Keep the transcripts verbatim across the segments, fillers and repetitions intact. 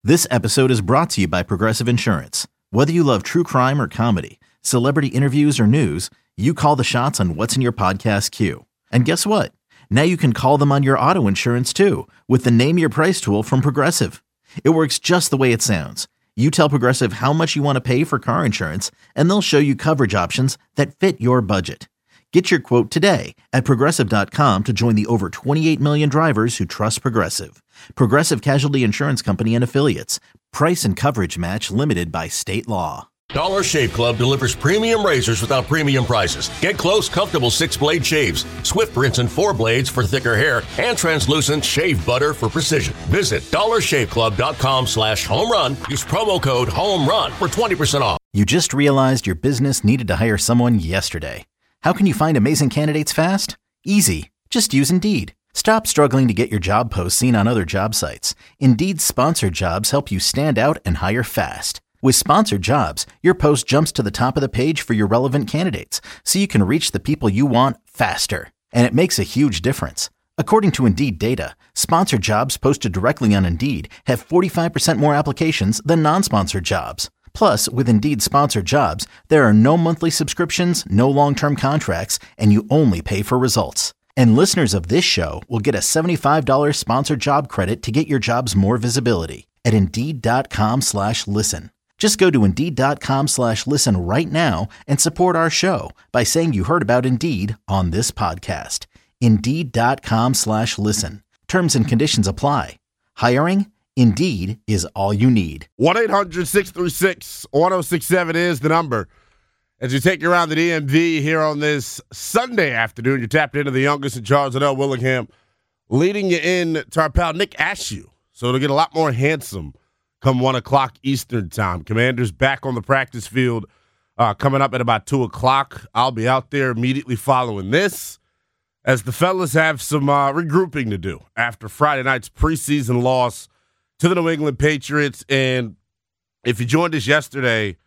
This episode is brought to you by Progressive Insurance. Whether you love true crime or comedy, celebrity interviews or news, you call the shots on what's in your podcast queue. And guess what? Now you can call them on your auto insurance too with the Name Your Price tool from Progressive. It works just the way it sounds. You tell Progressive how much you want to pay for car insurance, and they'll show you coverage options that fit your budget. Get your quote today at Progressive dot com to join the over twenty-eight million drivers who trust Progressive. Progressive Casualty Insurance Company and Affiliates. Price and coverage match limited by state law. Dollar Shave Club delivers premium razors without premium prices. Get close, comfortable six-blade shaves, swift rinse and four blades for thicker hair, and translucent shave butter for precision. Visit dollar shave club dot com slash home run. Use promo code HOMERUN for twenty percent off. You just realized your business needed to hire someone yesterday. How can you find amazing candidates fast? Easy. Just use Indeed. Stop struggling to get your job posts seen on other job sites. Indeed's sponsored jobs help you stand out and hire fast. With sponsored jobs, your post jumps to the top of the page for your relevant candidates, so you can reach the people you want faster. And it makes a huge difference. According to Indeed data, sponsored jobs posted directly on Indeed have forty-five percent more applications than non-sponsored jobs. Plus, with Indeed sponsored jobs, there are no monthly subscriptions, no long-term contracts, and you only pay for results. And listeners of this show will get a seventy-five dollars sponsored job credit to get your jobs more visibility at Indeed.com slash listen. Just go to Indeed.com slash listen right now and support our show by saying you heard about Indeed on this podcast. Indeed.com slash listen. Terms and conditions apply. Hiring? Indeed is all you need. one eight hundred six three six one oh six seven is the number. As you take you around the D M V here on this Sunday afternoon, you're tapped into the youngest in Charles and L. Willingham, leading you in to our pal Nick Ashew. So it'll get a lot more handsome come one o'clock Eastern time. Commanders back on the practice field uh, coming up at about two o'clock. I'll be out there immediately following this as the fellas have some uh, regrouping to do after Friday night's preseason loss to the New England Patriots. And if you joined us yesterday,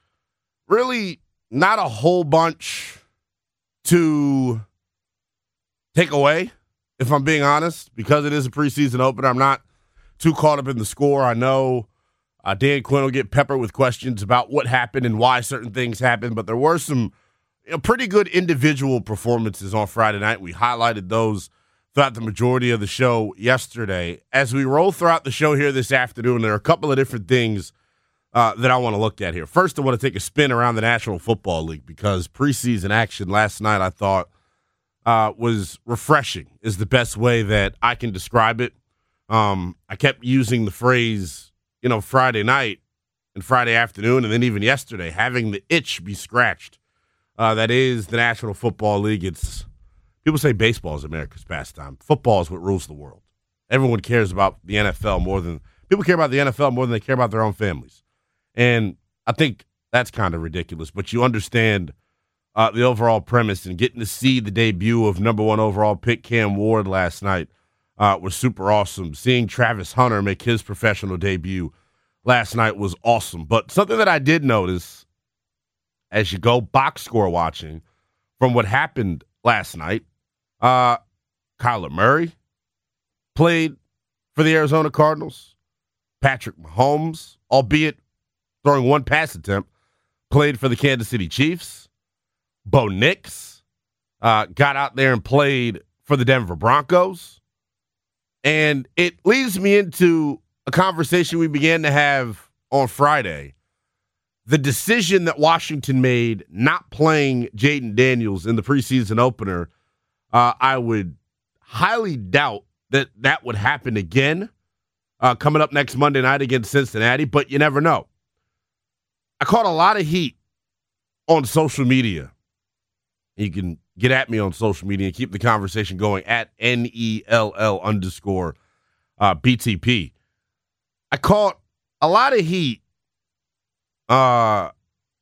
really not a whole bunch to take away, if I'm being honest, because it is a preseason opener. I'm not too caught up in the score. I know uh, Dan Quinn will get peppered with questions about what happened and why certain things happened, but there were some you know, pretty good individual performances on Friday night. We highlighted those throughout the majority of the show yesterday. As we roll throughout the show here this afternoon, there are a couple of different things uh, that I want to look at here. First, I want to take a spin around the National Football League because preseason action last night I thought uh, was refreshing is the best way that I can describe it. Um, I kept using the phrase, you know, Friday night and Friday afternoon and then even yesterday, having the itch be scratched. Uh, that is the National Football League. It's People say baseball is America's pastime. Football is what rules the world. Everyone cares about the N F L more than – people care about the N F L more than they care about their own families. And I think that's kind of ridiculous. But you understand uh, the overall premise, and getting to see the debut of number one overall pick Cam Ward last night uh, was super awesome. Seeing Travis Hunter make his professional debut last night was awesome. But something that I did notice as you go box score watching from what happened last night, Uh, Kyler Murray played for the Arizona Cardinals. Patrick Mahomes, albeit throwing one pass attempt, played for the Kansas City Chiefs. Bo Nix uh, got out there and played for the Denver Broncos. And it leads me into a conversation we began to have on Friday. The decision that Washington made not playing Jaden Daniels in the preseason opener, Uh, I would highly doubt that that would happen again uh, coming up next Monday night against Cincinnati, but you never know. I caught a lot of heat on social media. You can get at me on social media and keep the conversation going at N E L L underscore uh, B T P. I caught a lot of heat. Uh,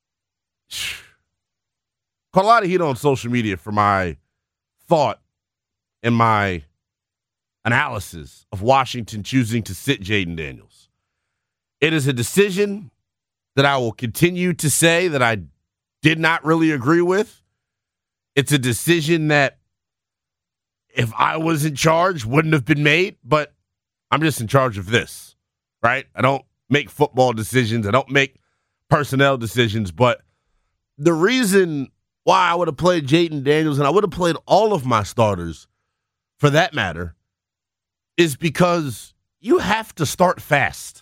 caught a lot of heat on social media for my thought and my analysis of Washington choosing to sit Jaden Daniels. It is a decision that I will continue to say that I did not really agree with. It's a decision that if I was in charge wouldn't have been made, but I'm just in charge of this, right? I don't make football decisions. I don't make personnel decisions. But the reason why I would have played Jayden Daniels, and I would have played all of my starters for that matter, is because you have to start fast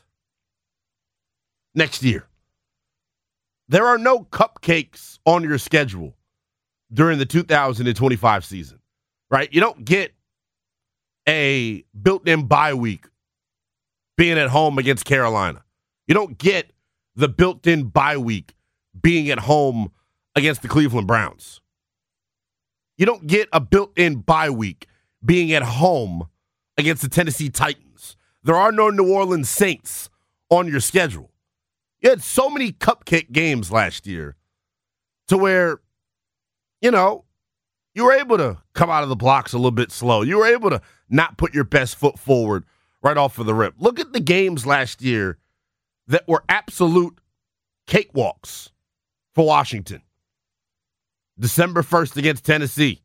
next year. There are no cupcakes on your schedule during the two thousand twenty-five season, right? You don't get a built-in bye week being at home against Carolina. You don't get the built-in bye week being at home against the Cleveland Browns. You don't get a built-in bye week being at home against the Tennessee Titans. There are no New Orleans Saints on your schedule. You had so many cupcake games last year to where, you know, you were able to come out of the blocks a little bit slow. You were able to not put your best foot forward right off of the rip. Look at the games last year that were absolute cakewalks for Washington. December first against Tennessee.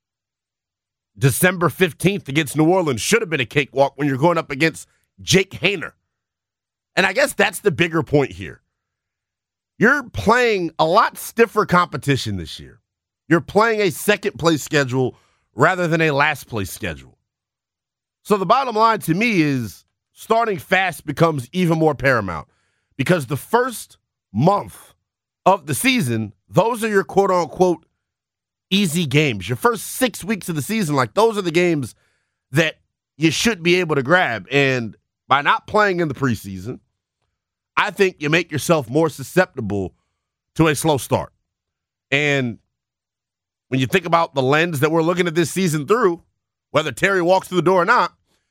December fifteenth against New Orleans should have been a cakewalk when you're going up against Jake Haener. And I guess that's the bigger point here. You're playing a lot stiffer competition this year. You're playing a second-place schedule rather than a last-place schedule. So the bottom line to me is starting fast becomes even more paramount because the first month of the season, those are your quote-unquote easy games. Your first six weeks of the season, like those are the games that you should be able to grab. And by not playing in the preseason, I think you make yourself more susceptible to a slow start. And when you think about the lens that we're looking at this season through, whether Terry walks through the door or not,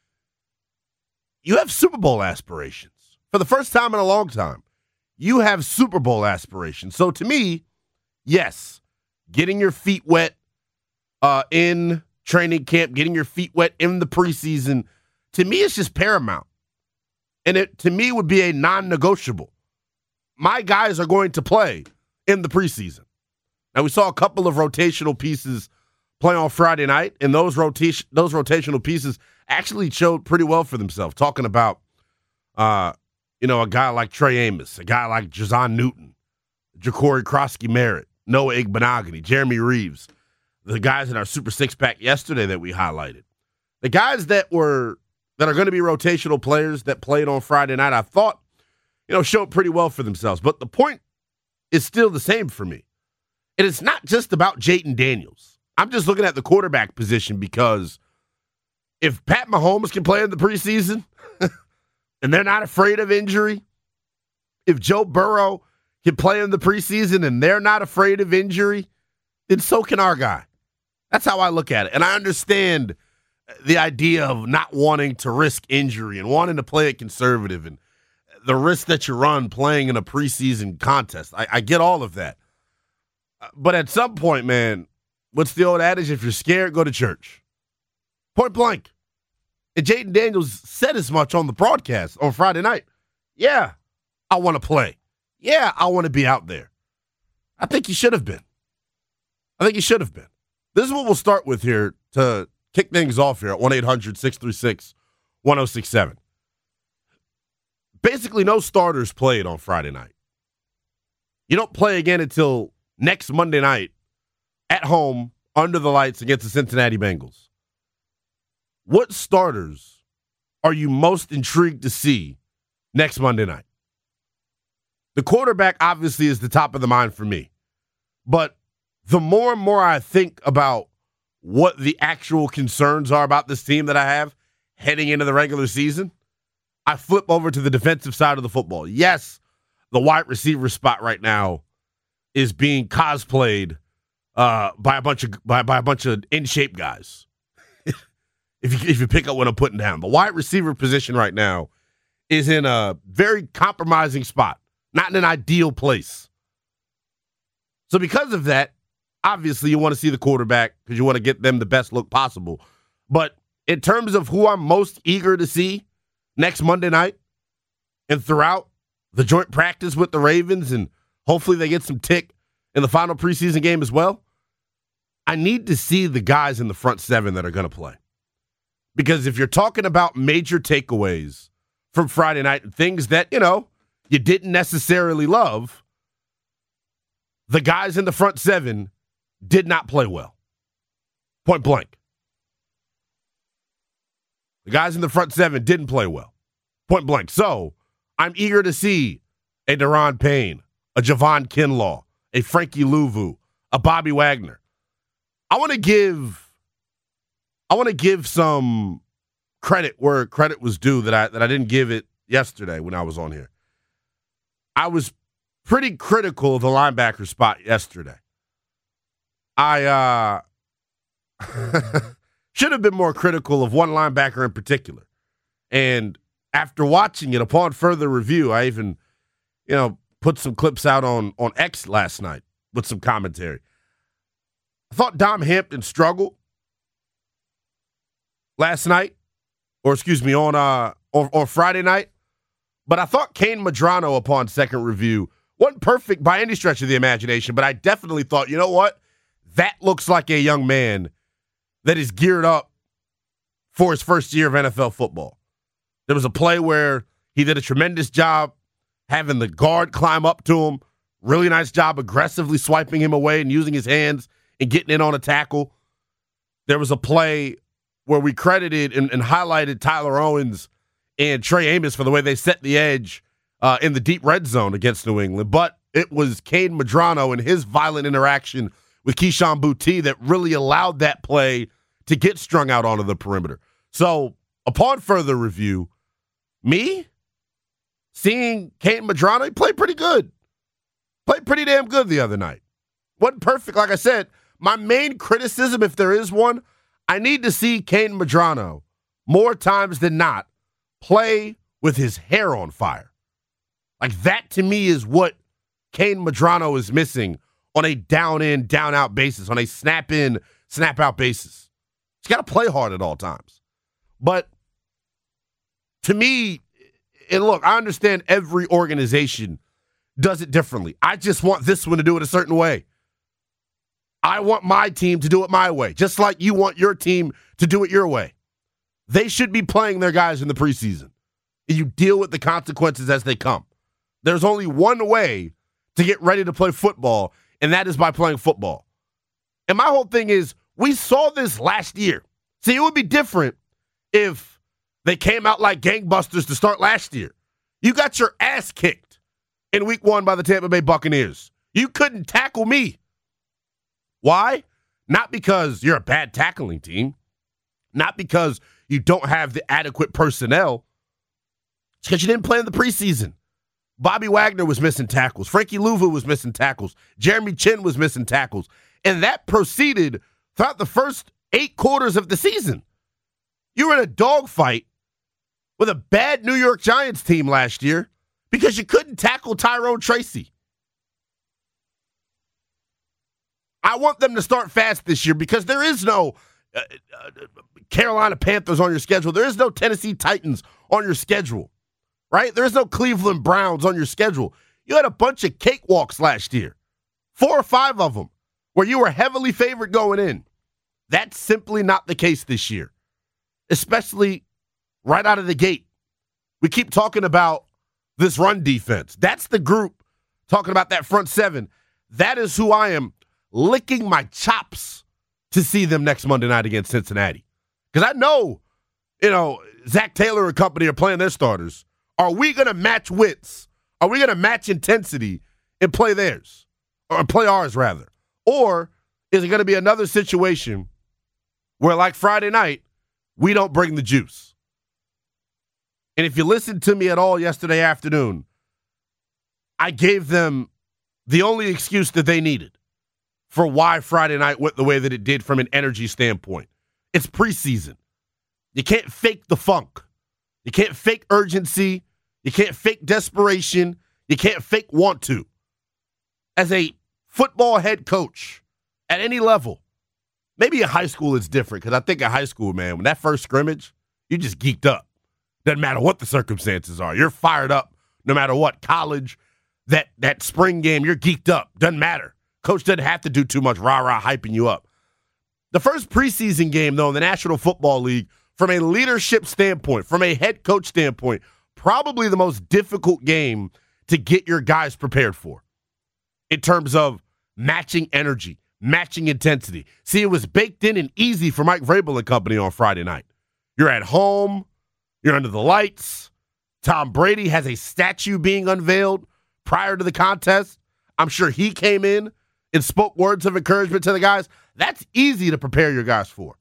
you have Super Bowl aspirations. For the first time in a long time, you have Super Bowl aspirations. So to me, yes, getting your feet wet uh, in training camp, getting your feet wet in the preseason, to me, it's just paramount. And it, to me, would be a non-negotiable. My guys are going to play in the preseason. Now, we saw a couple of rotational pieces play on Friday night, and those rotation those rotational pieces actually showed pretty well for themselves. Talking about, uh, you know, a guy like Trey Amos, a guy like Jazon Newton, Ja'Cory Krosky-Merritt, Noah Igbenogany, Jeremy Reeves, the guys in our Super Six-Pack yesterday that we highlighted. The guys that were that are going to be rotational players that played on Friday night, I thought, you know, showed pretty well for themselves. But the point is still the same for me. And it's not just about Jayden Daniels. I'm just looking at the quarterback position because if Pat Mahomes can play in the preseason and they're not afraid of injury, if Joe Burrow can play in the preseason and they're not afraid of injury, then so can our guy. That's how I look at it. And I understand the idea of not wanting to risk injury and wanting to play it conservative and the risk that you run playing in a preseason contest. I, I get all of that. But at some point, man, what's the old adage? If you're scared, go to church. Point blank. And Jayden Daniels said as much on the broadcast on Friday night. Yeah, I want to play. Yeah, I want to be out there. I think he should have been. I think he should have been. This is what we'll start with here to kick things off here at one eight hundred six three six one oh six seven. Basically, no starters played on Friday night. You don't play again until next Monday night at home under the lights against the Cincinnati Bengals. What starters are you most intrigued to see next Monday night? The quarterback obviously is the top of the mind for me. But the more and more I think about what the actual concerns are about this team that I have heading into the regular season, I flip over to the defensive side of the football. Yes, the wide receiver spot right now is being cosplayed uh, by a bunch of by, by a bunch of in shape guys. if you if you pick up what I'm putting down, the wide receiver position right now is in a very compromising spot, not in an ideal place. So because of that, obviously you want to see the quarterback because you want to get them the best look possible. But in terms of who I'm most eager to see next Monday night and throughout the joint practice with the Ravens, and hopefully they get some tick in the final preseason game as well, I need to see the guys in the front seven that are going to play. Because if you're talking about major takeaways from Friday night and things that, you know, you didn't necessarily love, the guys in the front seven did not play well. Point blank. The guys in the front seven didn't play well. Point blank. So I'm eager to see a Daron Payne, a Javon Kinlaw, a Frankie Louvu, a Bobby Wagner. I want to give I want to give some credit where credit was due that I that I didn't give it yesterday when I was on here. I was pretty critical of the linebacker spot yesterday. I uh should have been more critical of one linebacker in particular. And after watching it, upon further review, I even, you know, put some clips out on, on X last night with some commentary. I thought Dom Hampton struggled last night, or excuse me, on uh on, on Friday night. But I thought Kane Medrano, upon second review, wasn't perfect by any stretch of the imagination, but I definitely thought, you know what? That looks like a young man that is geared up for his first year of N F L football. There was a play where he did a tremendous job having the guard climb up to him. Really nice job aggressively swiping him away and using his hands and getting in on a tackle. There was a play where we credited and, and highlighted Tyler Owens and Trey Amos for the way they set the edge uh, in the deep red zone against New England. But it was Kane Medrano and his violent interaction with Keyshawn Boutte that really allowed that play to get strung out onto the perimeter. So, upon further review, me seeing Kane Medrano, he played pretty good. Played pretty damn good the other night. Wasn't perfect, like I said. My main criticism, if there is one, I need to see Kane Medrano more times than not play with his hair on fire. Like, that to me is what Kane Medrano is missing on a down-in, down-out basis, on a snap-in, snap-out basis. He's got to play hard at all times. But to me, and look, I understand every organization does it differently. I just want this one to do it a certain way. I want my team to do it my way, just like you want your team to do it your way. They should be playing their guys in the preseason. And you deal with the consequences as they come. There's only one way to get ready to play football, and that is by playing football. And my whole thing is, we saw this last year. See, it would be different if they came out like gangbusters to start last year. You got your ass kicked in week one by the Tampa Bay Buccaneers. You couldn't tackle me. Why? Not because you're a bad tackling team. Not because you don't have the adequate personnel. It's because you didn't play in the preseason. Bobby Wagner was missing tackles. Frankie Louvu was missing tackles. Jeremy Chin was missing tackles. And that proceeded throughout the first eight quarters of the season. You were in a dogfight with a bad New York Giants team last year because you couldn't tackle Tyrone Tracy. I want them to start fast this year because there is no uh, uh, Carolina Panthers on your schedule. There is no Tennessee Titans on your schedule, right? There is no Cleveland Browns on your schedule. You had a bunch of cakewalks last year, four or five of them, where you were heavily favored going in. That's simply not the case this year, especially right out of the gate. We keep talking about this run defense. That's the group talking about that front seven. That is who I am licking my chops to see them next Monday night against Cincinnati. Because I know, you know, Zach Taylor and company are playing their starters. Are we going to match wits? Are we going to match intensity and play theirs? Or play ours, rather? Or is it going to be another situation where, like Friday night, we don't bring the juice? And if you listened to me at all yesterday afternoon, I gave them the only excuse that they needed for why Friday night went the way that it did from an energy standpoint. It's preseason. You can't fake the funk. You can't fake urgency. You can't fake desperation. You can't fake want to. As a football head coach at any level, maybe in high school it's different, because I think in high school, man, when that first scrimmage, you just geeked up. Doesn't matter what the circumstances are. You're fired up no matter what. College, that, that spring game, you're geeked up. Doesn't matter. Coach doesn't have to do too much rah-rah hyping you up. The first preseason game, though, in the National Football League, from a leadership standpoint, from a head coach standpoint, probably the most difficult game to get your guys prepared for in terms of matching energy, matching intensity. See, it was baked in and easy for Mike Vrabel and company on Friday night. You're at home. You're under the lights. Tom Brady has a statue being unveiled prior to the contest. I'm sure he came in and spoke words of encouragement to the guys. That's easy to prepare your guys for.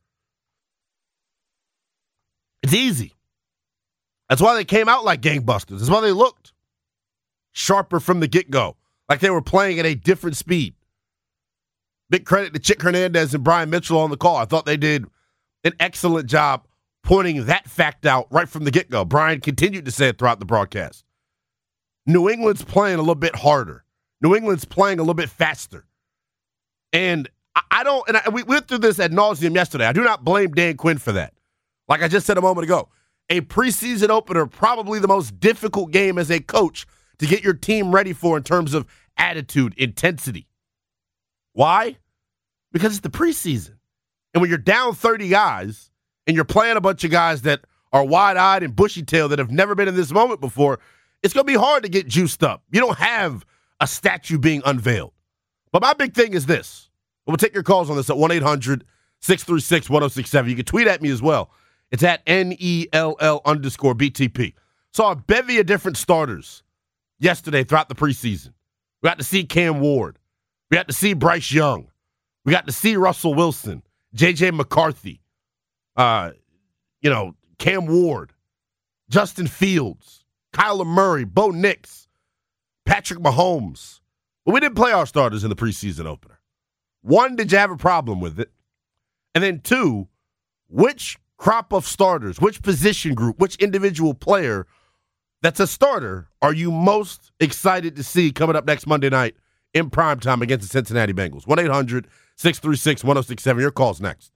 It's easy. That's why they came out like gangbusters. That's why they looked sharper from the get-go, like they were playing at a different speed. Big credit to Chick Hernandez and Brian Mitchell on the call. I thought they did an excellent job pointing that fact out right from the get-go. Brian continued to say it throughout the broadcast. New England's playing a little bit harder. New England's playing a little bit faster. And I, I don't, and I, we went through this ad nauseum yesterday. I do not blame Dan Quinn for that. Like I just said a moment ago, a preseason opener, probably the most difficult game as a coach to get your team ready for in terms of attitude, intensity. Why? Because it's the preseason. And when you're down thirty guys and you're playing a bunch of guys that are wide-eyed and bushy-tailed that have never been in this moment before, it's going to be hard to get juiced up. You don't have a statue being unveiled. But my big thing is this. We'll take your calls on this at one eight hundred six three six one oh six seven. You can tweet at me as well. It's at N E L L underscore B T P. Saw a bevy of different starters yesterday throughout the preseason. We got to see Cam Ward. We got to see Bryce Young. We got to see Russell Wilson, J J McCarthy, uh, you know, Cam Ward, Justin Fields, Kyler Murray, Bo Nix, Patrick Mahomes. But we didn't play our starters in the preseason opener. One, did you have a problem with it? And then two, which crop of starters, which position group, which individual player that's a starter are you most excited to see coming up next Monday night in primetime against the Cincinnati Bengals? one eight hundred six three six one oh six seven. Your call's next.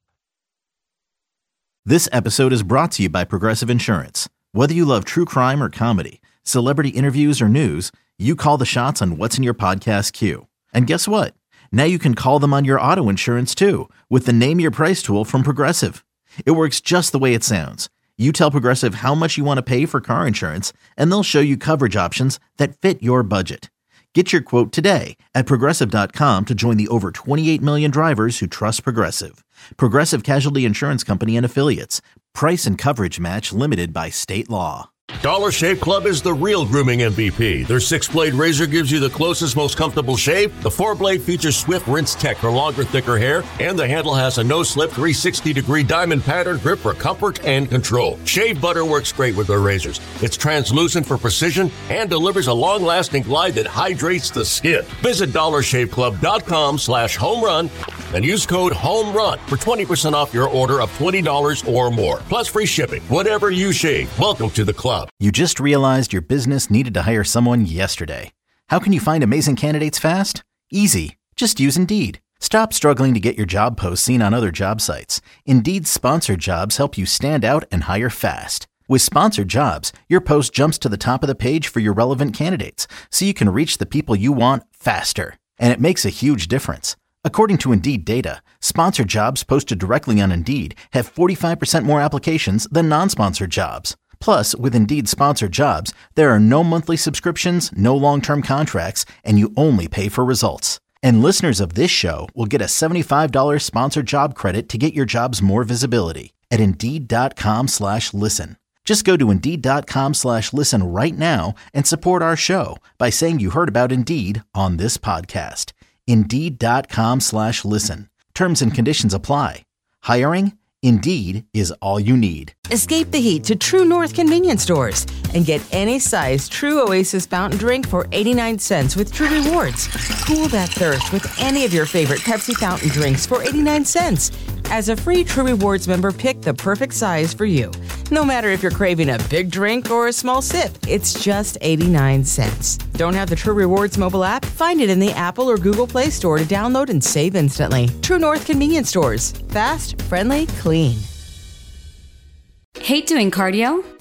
This episode is brought to you by Progressive Insurance. Whether you love true crime or comedy, celebrity interviews or news, you call the shots on what's in your podcast queue. And guess what? Now you can call them on your auto insurance too with the Name Your Price tool from Progressive. It works just the way it sounds. You tell Progressive how much you want to pay for car insurance, and they'll show you coverage options that fit your budget. Get your quote today at Progressive dot com to join the over twenty-eight million drivers who trust Progressive. Progressive Casualty Insurance Company and Affiliates. Price and coverage match limited by state law. Dollar Shave Club is the real grooming M V P. Their six-blade razor gives you the closest, most comfortable shave. The four-blade features Swift Rinse Tech for longer, thicker hair. And the handle has a no-slip three hundred sixty degree diamond pattern grip for comfort and control. Shave butter works great with their razors. It's translucent for precision and delivers a long-lasting glide that hydrates the skin. Visit dollar shave club dot com slash home run and use code HOMERUN for twenty percent off your order of twenty dollars or more. Plus free shipping. Whatever you shave, welcome to the club. You just realized your business needed to hire someone yesterday. How can you find amazing candidates fast? Easy. Just use Indeed. Stop struggling to get your job posts seen on other job sites. Indeed's sponsored jobs help you stand out and hire fast. With sponsored jobs, your post jumps to the top of the page for your relevant candidates, so you can reach the people you want faster. And it makes a huge difference. According to Indeed data, sponsored jobs posted directly on Indeed have forty-five percent more applications than non-sponsored jobs. Plus, with Indeed sponsored jobs, there are no monthly subscriptions, no long-term contracts, and you only pay for results. And listeners of this show will get a seventy-five dollars sponsored job credit to get your jobs more visibility at Indeed.com slash listen. Just go to Indeed.com slash listen right now and support our show by saying you heard about Indeed on this podcast. Indeed.com slash listen. Terms and conditions apply. Hiring? Indeed is all you need. Escape the heat to True North convenience stores and get any size True Oasis fountain drink for eighty-nine cents with True Rewards. Cool that thirst with any of your favorite Pepsi fountain drinks for eighty-nine cents. As a free True Rewards member, pick the perfect size for you. No matter if you're craving a big drink or a small sip, it's just eighty-nine cents. Don't have the True Rewards mobile app? Find it in the Apple or Google Play Store to download and save instantly. True North convenience stores. Fast, friendly, clean. Hate doing cardio?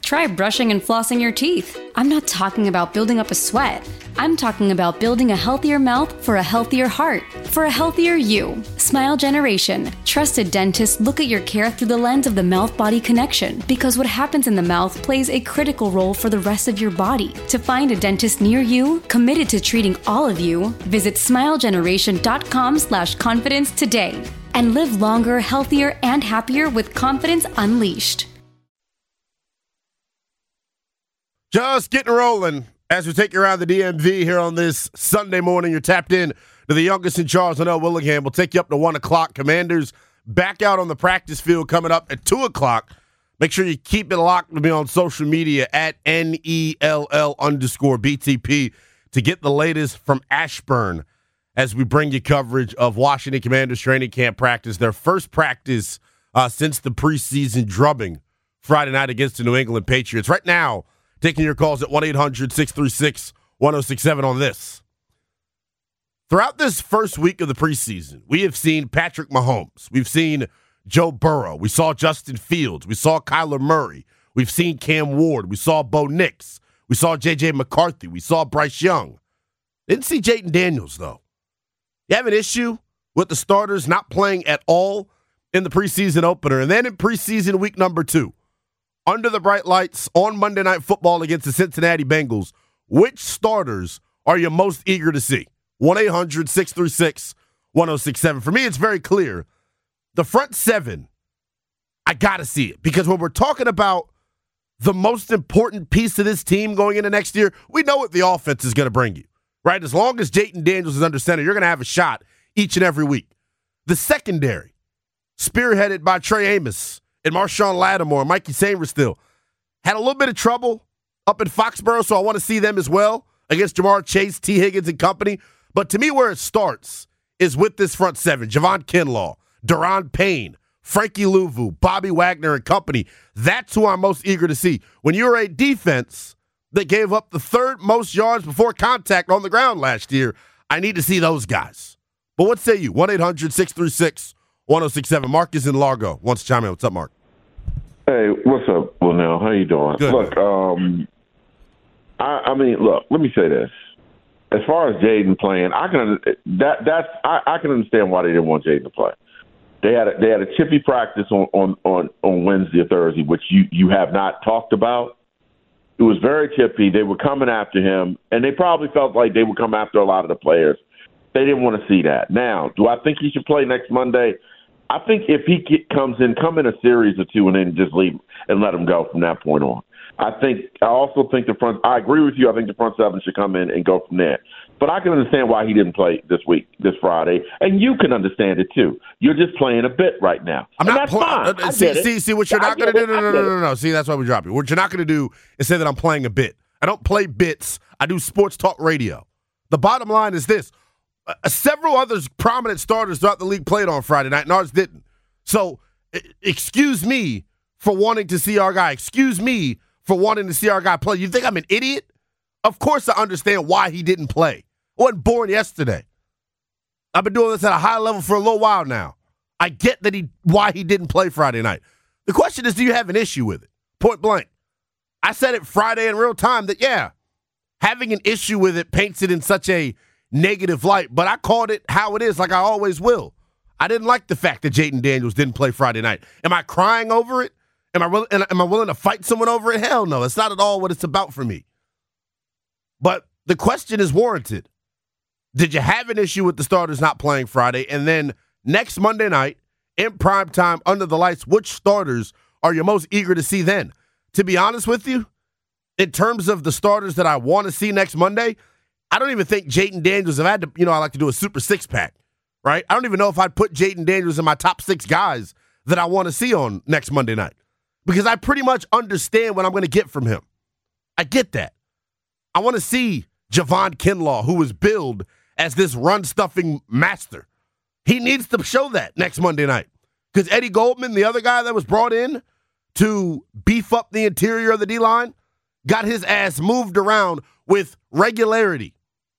Try brushing and flossing your teeth. I'm not talking about building up a sweat. I'm talking about building a healthier mouth for a healthier heart, for a healthier you. Smile Generation. Trusted dentists look at your care through the lens of the mouth-body connection, because what happens in the mouth plays a critical role for the rest of your body. To find a dentist near you, committed to treating all of you, visit smilegeneration.com slash confidence today. And live longer, healthier, and happier with confidence unleashed. Just getting rolling as we take you around the D M V here on this Sunday morning. You're tapped in to the youngest in Charles and L. Willingham. We'll take you up to one o'clock. Commanders back out on the practice field coming up at two o'clock. Make sure you keep it locked with me on social media at N E L L underscore B T P to get the latest from Ashburn as we bring you coverage of Washington Commanders training camp practice, their first practice uh, since the preseason drubbing Friday night against the New England Patriots. Right now, taking your calls at one eight hundred six three six one oh six seven on this. Throughout this first week of the preseason, we have seen Patrick Mahomes. We've seen Joe Burrow. We saw Justin Fields. We saw Kyler Murray. We've seen Cam Ward. We saw Bo Nix. We saw J J McCarthy. We saw Bryce Young. Didn't see Jayden Daniels, though. You have an issue with the starters not playing at all in the preseason opener, and then in preseason week number two, under the bright lights on Monday Night Football against the Cincinnati Bengals, which starters are you most eager to see? one eight hundred six three six one oh six seven. For me, it's very clear. The front seven, I got to see it. Because when we're talking about the most important piece of this team going into next year, we know what the offense is going to bring you, right? As long as Jayden Daniels is under center, you're going to have a shot each and every week. The secondary, spearheaded by Trey Amos and Marshawn Lattimore, Mikey Sainristil, had a little bit of trouble up in Foxborough, so I want to see them as well against Jamar Chase, T. Higgins, and company. But to me, where it starts is with this front seven, Javon Kinlaw, Daron Payne, Frankie Louvu, Bobby Wagner, and company. That's who I'm most eager to see. When you're a defense that gave up the third most yards before contact on the ground last year, I need to see those guys. But what say you? one eight hundred six three six one oh six seven. Mark is in Largo. Wants to chime in. What's up, Mark? Hey, what's up, Linnell? How you doing? Good. Look, um, I, I mean, look. Let me say this. As far as Jayden playing, I can that that's I, I can understand why they didn't want Jayden to play. They had a, they had a chippy practice on, on, on, on Wednesday or Thursday, which you, you have not talked about. It was very chippy. They were coming after him, and they probably felt like they would come after a lot of the players. They didn't want to see that. Now, do I think he should play next Monday? I think if he get, comes in, come in a series or two, and then just leave and let him go from that point on. I think. I also think the front. I agree with you. I think the front seven should come in and go from there. But I can understand why he didn't play this week, this Friday, and you can understand it too. You're just playing a bit right now. I'm and not that's fine. Uh, see, see, see, what you're I not going to do. No, no, no, no, it. no. See, that's why we drop you. What you're not going to do is say that I'm playing a bit. I don't play bits. I do sports talk radio. The bottom line is this: uh, several other prominent starters throughout the league played on Friday night, and ours didn't. So, uh, excuse me for wanting to see our guy. Excuse me for wanting to see our guy play. You think I'm an idiot? Of course, I understand why he didn't play. I wasn't born yesterday. I've been doing this at a high level for a little while now. I get that he why he didn't play Friday night. The question is, do you have an issue with it? Point blank. I said it Friday in real time that, yeah, having an issue with it paints it in such a negative light, but I called it how it is, like I always will. I didn't like the fact that Jayden Daniels didn't play Friday night. Am I crying over it? Am I, will- am I willing to fight someone over it? Hell no. It's not at all what it's about for me. But the question is warranted. Did you have an issue with the starters not playing Friday? And then next Monday night, in prime time, under the lights, which starters are you most eager to see then? To be honest with you, in terms of the starters that I want to see next Monday, I don't even think Jayden Daniels, if I had to, you know, I like to do a super six-pack, right? I don't even know if I'd put Jayden Daniels in my top six guys that I want to see on next Monday night. Because I pretty much understand what I'm going to get from him. I get that. I want to see Javon Kinlaw, who was billed as this run-stuffing master. He needs to show that next Monday night. Because Eddie Goldman, the other guy that was brought in to beef up the interior of the D-line, got his ass moved around with regularity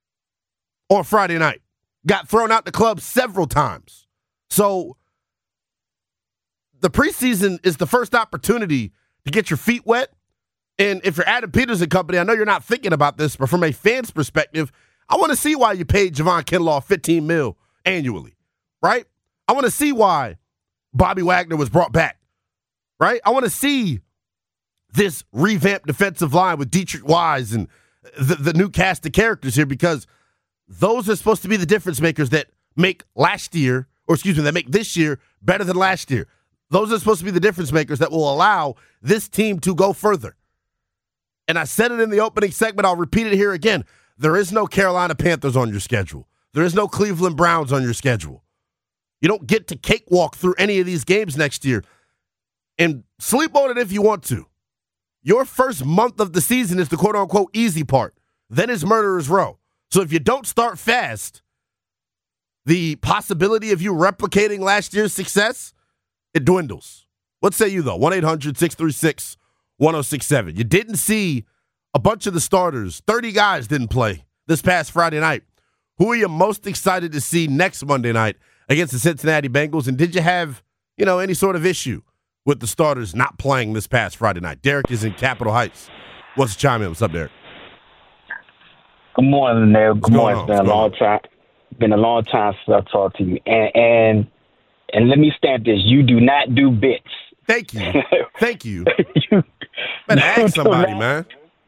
on Friday night. Got thrown out the club several times. So the preseason is the first opportunity to get your feet wet, And if you're Adam Peters and company, I know you're not thinking about this, but from a fan's perspective, I want to see why you paid Javon Kinlaw fifteen mil annually, right? I want to see why Bobby Wagner was brought back, right? I want to see this revamped defensive line with Dietrich Wise and the, the new cast of characters here, because those are supposed to be the difference makers that make last year, or excuse me, that make this year better than last year. Those are supposed to be the difference makers that will allow this team to go further. And I said it in the opening segment, I'll repeat it here again. There is no Carolina Panthers on your schedule. There is no Cleveland Browns on your schedule. You don't get to cakewalk through any of these games next year. And sleep on it if you want to. Your first month of the season is the quote-unquote easy part. Then is Murderer's Row. So if you don't start fast, the possibility of you replicating last year's success, it dwindles. What say you, though? one eight hundred six three six one oh six seven. You didn't see a bunch of the starters. thirty guys didn't play this past Friday night. Who are you most excited to see next Monday night against the Cincinnati Bengals? And did you have, you know, any sort of issue with the starters not playing this past Friday night? Derek is in Capitol Heights. What's the chime in? What's up, Derek? Good morning, Neil. Good morning. On? It's been a long time. Been a long time since I talked to you. And and and let me stamp this: you do not do bits. Thank you. Thank you. you Better ask somebody, man.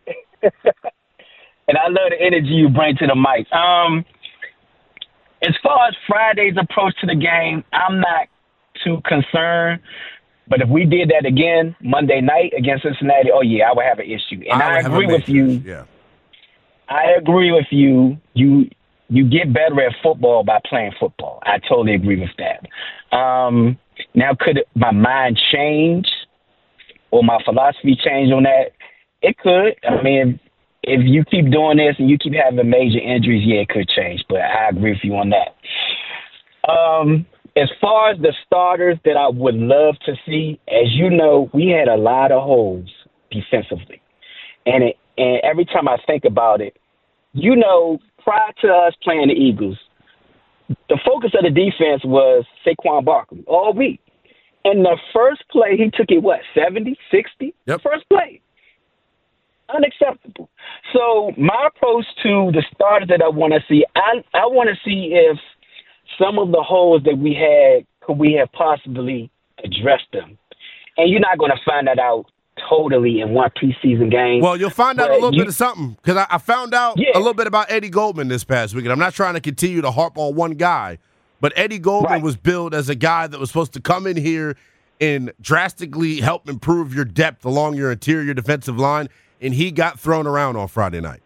And I love the energy you bring to the mic. Um, as far as Friday's approach to the game, I'm not too concerned. But if we did that again Monday night against Cincinnati, oh yeah, I would have an issue. And I, I agree with you. Yeah. I agree with you. You you get better at football by playing football. I totally agree with that. Um, now, could my mind change or my philosophy change on that? It could. I mean, if, if you keep doing this and you keep having major injuries, yeah, it could change. But I agree with you on that. Um, as far as the starters that I would love to see, as you know, we had a lot of holes defensively. And it, and every time I think about it, you know, prior to us playing the Eagles, the focus of the defense was Saquon Barkley all week. And the first play, he took it, what, seventy, sixty? Yep. First play. Unacceptable. So my approach to the starters that I want to see, I, I want to see if some of the holes that we had, could we have possibly addressed them? And you're not going to find that out totally in one preseason game. Well, you'll find out a little you, bit of something, because I, I found out yeah. a little bit about Eddie Goldman this past weekend. I'm not trying to continue to harp on one guy, but Eddie Goldman right. was billed as a guy that was supposed to come in here and drastically help improve your depth along your interior defensive line, and he got thrown around on Friday night.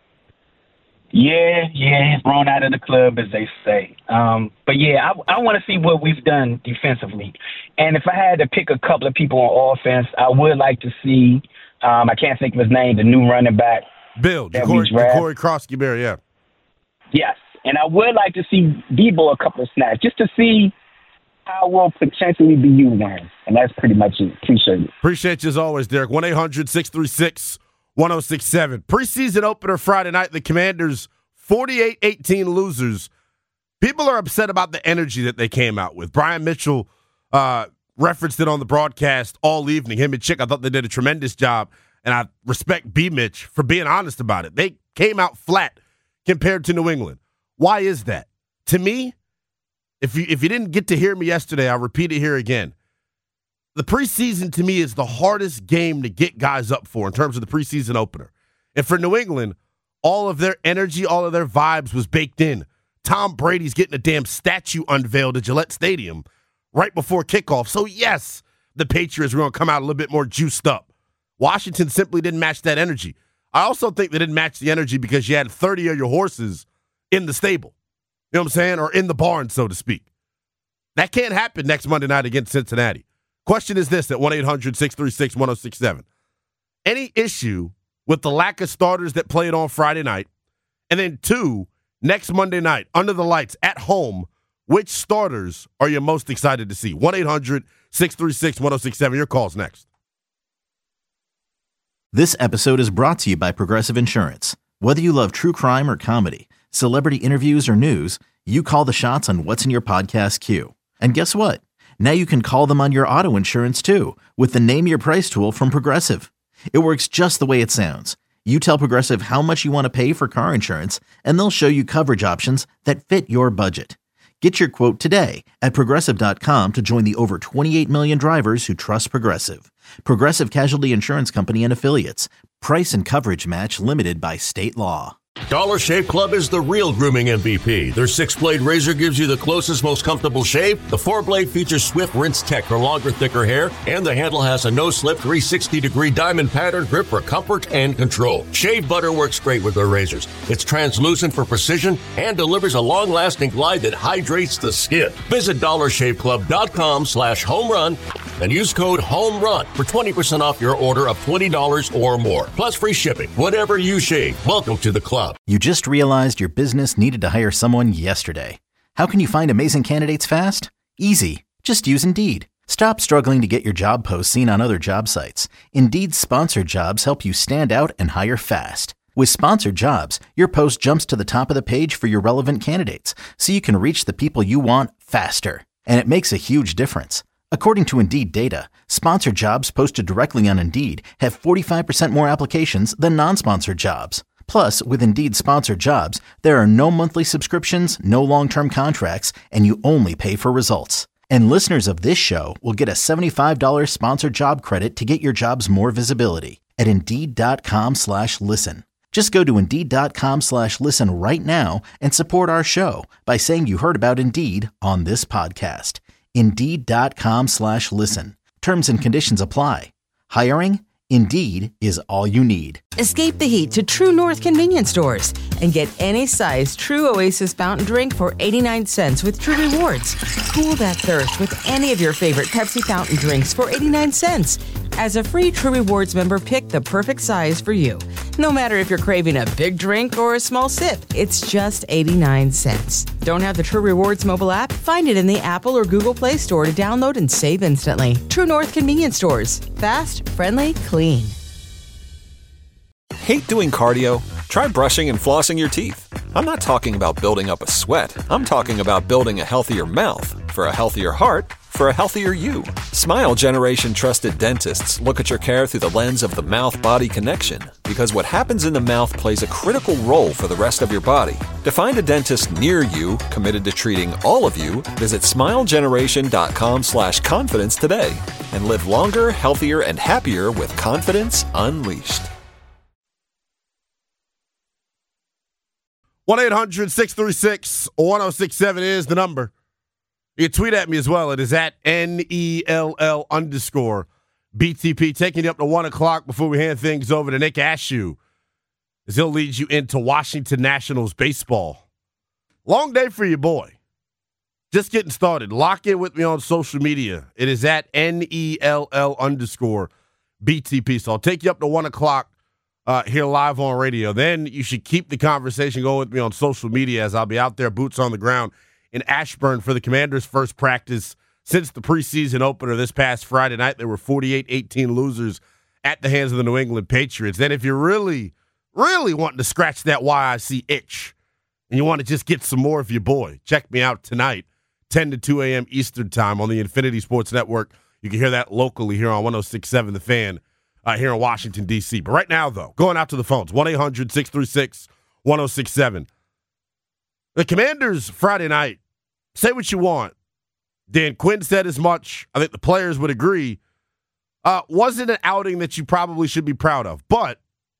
Yeah, yeah, he's thrown out of the club, as they say. Um, but, yeah, I, I want to see what we've done defensively. And if I had to pick a couple of people on offense, I would like to see, um, I can't think of his name, the new running back. Bill, Corey Krosky-Bear, yeah. Yes, and I would like to see Debo a couple of snaps, just to see how we'll potentially be used on him. And that's pretty much it. Appreciate it. Appreciate you as always, Derek. one eight hundred six three six one oh six seven. Preseason opener Friday night, the Commanders forty-eight eighteen losers. People are upset about the energy that they came out with. Brian Mitchell uh, referenced it on the broadcast all evening. Him and Chick, I thought they did a tremendous job, and I respect B. Mitch for being honest about it. They came out flat compared to New England. Why is that? To me, if you if you didn't get to hear me yesterday, I'll repeat it here again. The preseason, to me, is the hardest game to get guys up for in terms of the preseason opener. And for New England, all of their energy, all of their vibes was baked in. Tom Brady's getting a damn statue unveiled at Gillette Stadium right before kickoff. So, yes, the Patriots were going to come out a little bit more juiced up. Washington simply didn't match that energy. I also think they didn't match the energy because you had thirty of your horses in the stable. You know what I'm saying? Or in the barn, so to speak. That can't happen next Monday night against Cincinnati. Question is this at one eight hundred six three six one oh six seven. Any issue with the lack of starters that played on Friday night? And then two, next Monday night, under the lights, at home, which starters are you most excited to see? one eight hundred six three six one oh six seven. Your call's next. This episode is brought to you by Progressive Insurance. Whether you love true crime or comedy, celebrity interviews or news, you call the shots on what's in your podcast queue. And guess what? Now you can call them on your auto insurance too with the Name Your Price tool from Progressive. It works just the way it sounds. You tell Progressive how much you want to pay for car insurance, and they'll show you coverage options that fit your budget. Get your quote today at Progressive dot com to join the over twenty-eight million drivers who trust Progressive. Progressive Casualty Insurance Company and Affiliates. Price and coverage match limited by state law. Dollar Shave Club is the real grooming M V P. Their six-blade razor gives you the closest, most comfortable shave. The four-blade features Swift Rinse Tech for longer, thicker hair. And the handle has a no-slip three hundred sixty degree diamond pattern grip for comfort and control. Shave butter works great with their razors. It's translucent for precision and delivers a long-lasting glide that hydrates the skin. Visit dollar shave club dot com slash home run and use code HOMERUN for twenty percent off your order of twenty dollars or more. Plus free shipping. Whatever you shave, welcome to the club. You just realized your business needed to hire someone yesterday. How can you find amazing candidates fast? Easy. Just use Indeed. Stop struggling to get your job posts seen on other job sites. Indeed's sponsored jobs help you stand out and hire fast. With sponsored jobs, your post jumps to the top of the page for your relevant candidates, so you can reach the people you want faster. And it makes a huge difference. According to Indeed data, sponsored jobs posted directly on Indeed have forty-five percent more applications than non-sponsored jobs. Plus, with Indeed sponsored jobs, there are no monthly subscriptions, no long-term contracts, and you only pay for results. And listeners of this show will get a seventy-five dollars sponsored job credit to get your jobs more visibility at Indeed.com slash listen. Just go to Indeed.com slash listen right now and support our show by saying you heard about Indeed on this podcast. Indeed.com slash listen. Terms and conditions apply. Hiring? Indeed is all you need. Escape the heat to True North convenience stores and get any size True Oasis fountain drink for eighty-nine cents with True Rewards. Cool that thirst with any of your favorite Pepsi fountain drinks for eighty-nine cents. As a free True Rewards member, pick the perfect size for you. No matter if you're craving a big drink or a small sip, it's just eighty-nine cents. Don't have the True Rewards mobile app? Find it in the Apple or Google Play Store to download and save instantly. True North convenience stores. Fast, friendly, clean. Hate doing cardio? Try brushing and flossing your teeth. I'm not talking about building up a sweat. I'm talking about building a healthier mouth for a healthier heart for a healthier you. Smile Generation trusted dentists look at your care through the lens of the mouth-body connection, because what happens in the mouth plays a critical role for the rest of your body. To find a dentist near you committed to treating all of you, visit smilegeneration.com slash confidence today and live longer, healthier, and happier with confidence unleashed. one eight hundred six three six one oh six seven is the number. You can tweet at me as well. It is at N E L L underscore B T P. Taking you up to one o'clock before we hand things over to Nick Ashew, as he'll lead you into Washington Nationals baseball. Long day for your boy. Just getting started. Lock in with me on social media. It is at N E L L underscore B T P. So I'll take you up to one o'clock uh, here live on radio. Then you should keep the conversation going with me on social media, as I'll be out there, boots on the ground, in Ashburn for the Commanders' first practice since the preseason opener this past Friday night. They were forty-eight eighteen losers at the hands of the New England Patriots. Then if you're really, really wanting to scratch that Y I C itch and you want to just get some more of your boy, check me out tonight, ten to two a.m. Eastern time on the Infinity Sports Network. You can hear that locally here on one oh six point seven The Fan uh, here in Washington, D C. But right now, though, going out to the phones, one eight hundred six three six one oh six seven. The Commanders Friday night, say what you want. Dan Quinn said as much. I think the players would agree. Uh, wasn't an outing that you probably should be proud of. But